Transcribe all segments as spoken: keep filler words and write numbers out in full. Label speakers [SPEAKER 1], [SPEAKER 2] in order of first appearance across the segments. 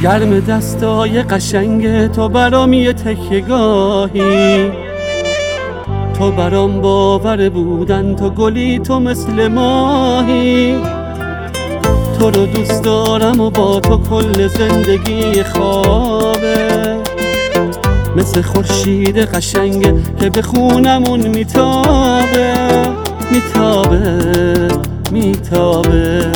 [SPEAKER 1] گرم دستای قشنگ تو برام یه تکیه‌گاهی، تو برام باور بودن، تو گلی تو مثل ماهی. تو رو دوست دارم و با تو کل زندگی خوابه، مثل خورشید قشنگه که به خونمون میتابه میتابه میتابه.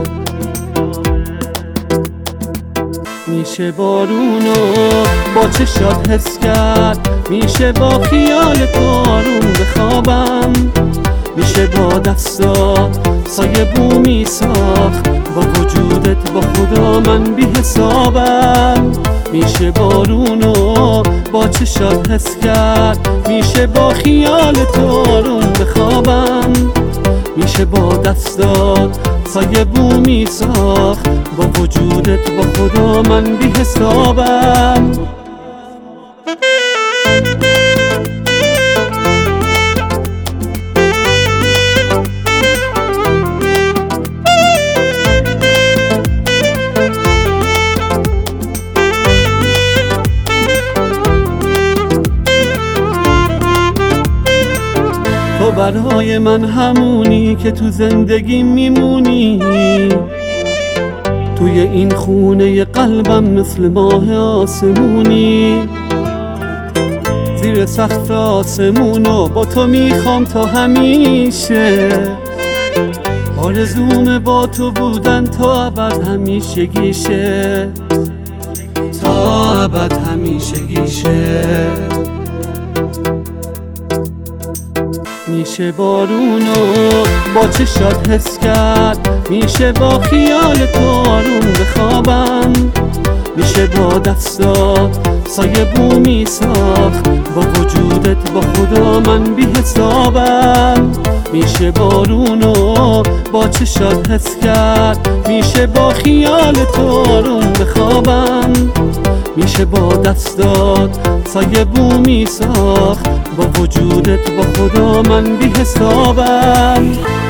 [SPEAKER 1] میشه بارونو با چشات حس کرد، میشه با خیال تو آروم بخوابم، میشه با دستات سایه بومی ساخت، با وجودت با خدا من بی حسابم. میشه بارونو با چشات حس کرد، میشه با خیال تو آروم بخوابم، میشه با دستات سایه بومی ساخت، با وجودت با خدا من بی حسابم. تو برای من همونی که تو زندگی میمونی، توی این خونه قلبم مثل ماه آسمونی. زیر سقف آسمونو با تو میخوام تا همیشه، آرزوم با تو بودن تا ابد همیشگیشه، تا ابد همیشگیشه. میشه بارونو با چشات حس کرد، میشه با خیال تو آروم بخوابم، میشه با دستات سایه بومی ساخت، با وجودت با خدا من بی حسابم. میشه بارونو با چشات حس کرد، میشه با خیال تو آروم بخوابم، میشه با دستات سایه بومی ساخت، با وجودت با خدا من بی حسابم.